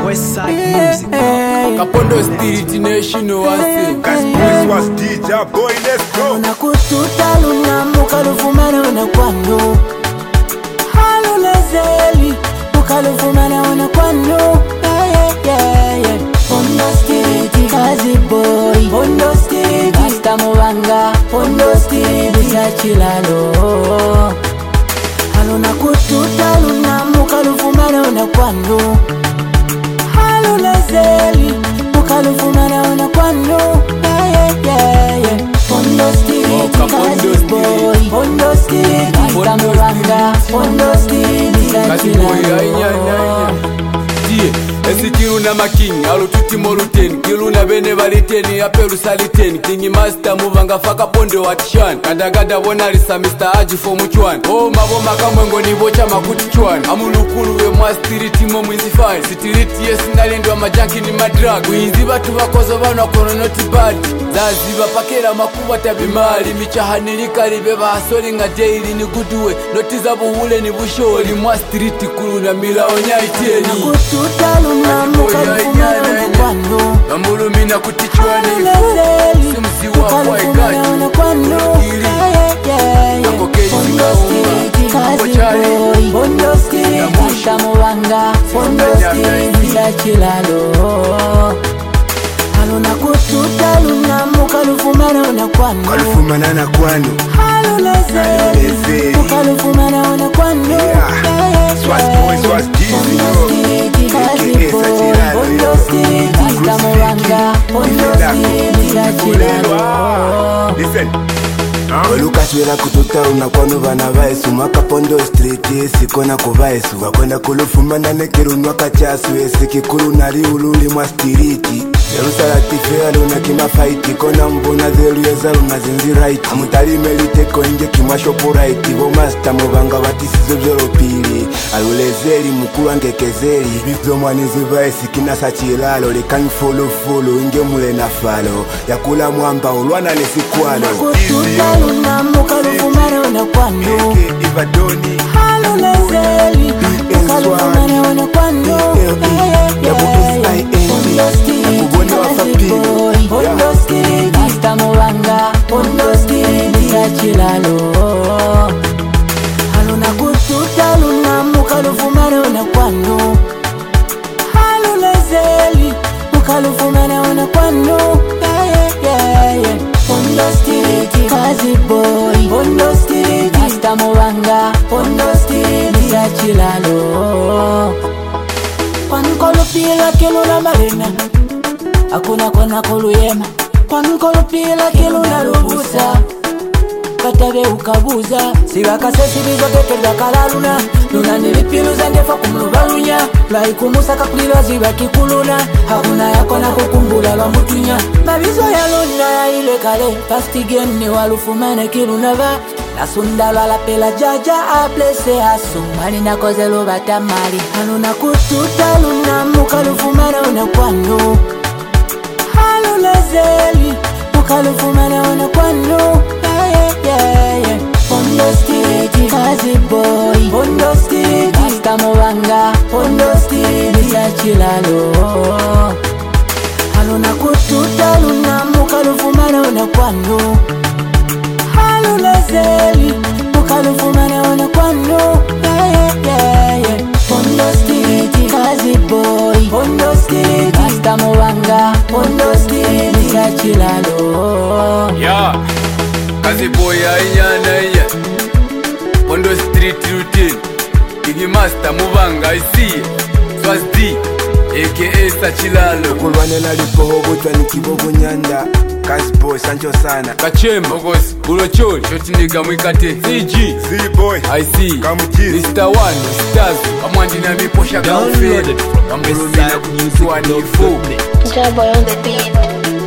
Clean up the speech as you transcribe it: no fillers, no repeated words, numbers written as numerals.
Westside Music. Kapondo Street Nation wase. Cause boys was DJ boy, let's go. Unakututa luna mukalufumana unakwano Halulazeli mukalufumana unakwano yeah. Pondo Street kazi boy, Pondo Street Kasta Mubanga, Pondo Street Bisachilalo. Halunakututa luna mukalufumana unakwano Halulazeli mukalufumana unakwano yeah. Pondo Street kazi boy, Pondo Street Kasta Mubanga, Pondo Street Bisachilalo. Esi Kiruna making, alo tuti moluten Kiruna bene valiteni, apelu saliteni Kingi master muvanga faka ponde watishan Gada bonalisa Mr. Aji for muchwan Oh maboma kamwengo ni bocha makuti chwan Amulukulu we mwastiriti mo mwinzifani Sitiriti yes nalendwa majanki ni madrag Uinzi batu bakozo bano kono noti bad Zaziba pakera makuwa tabimali Michahanilika libeba asoli nga daily ni guduwe Notiza buhule ni busholi Mwastiriti kulu na mila onya iteni Nakututa luna mukalufumana unakwano Amulumina kutichwani Simsi wa kwa ikaji unakwano yeah. Pondo Street kazi boy, Pondo Street Kasta Mubanga, Pondo Street Bisachilalo. Halunakututa luna mukalufumana unakwano Kalufumana na kwano. Halulazeli mukalufumana unakwano Swaz boys was DJ kazi boy, Pondo Street Kasta Mubanga, Pondo Street Bisachilalo. Listen. Olukaswera kututa unakwano vana vaisu Mwaka Pondo Street sikona kuvaisu Wakwenda kulufumana nekirunwa kachasu Esikikulu nari ululi mwa stiriti Yerusalatife aluna kima fighti Kona mbona zelu yeza luna zinzi right Amutalime liteko inge kima shopu right Bo master mubanga batisizo zoro pili Alulezeli mukulu angekezeli Bizo mwanizi vaisi kina sachilalo Lekani follow inge mule na falo Yakula mwamba ulwana nesikwalo Nakututa luna mukalufumana unakwano Halulazeli mukalufumana unakwano Pondo Street kazi boy, Pondo Street Kasta Mubanga, Pondo Street Bisachilalo. Halunakututa luna mukalufumana unakwano Halulazeli mukalufumana unakwano yeah. Pondo Street kazi boy, Pondo Street Kasta Mubanga, Pondo Street Bisachilalo. Kwankolupila kiluna marina Hakuna kona kuluyema Kwankolupila kiluna lubusa Katabe ukabuza Sibakasesi bizoke kalaluna Luna nilipiluza ndefa kumlubalunya Laikumusa kakulila zibakikuluna Hakuna yakona kukumbula lwa mutunya Mabizo ya luna ya ile kale Pastigen ni walufumane kiluna va Nasundalwa la pela jaja ablese asu Mali na kozelo batamari Halunakututa luna mukalufumana unakwano Halulazeli mukalufumana unakwano yeah. Pondo Street kazi boy, Pondo Street Kasta Mubanga, Pondo Street Bisachilalo. Halunakututa luna mukalufumana unakwano Halulazeli mukalufumana unakwano yeah. Pondo Street kazi boy, Pondo Street Kasta Mubanga, Pondo Street Bisachilalo. Yeah, kazi boy ainyana Pondo Street routine Kingi master muvanga isi Swaz D aka Sachilalo. Kulwanela lipoho butwa ni kibobo nyanda Kazi boy sancho sana Kachemba Ogosi Ulocholi Shotiniga mwikate CG Z-boy IC Kamuchizi Mr. One Stars Amwandi na miposha kaufede Ambulumina kunyuzi wanifu Jabboy on the beat.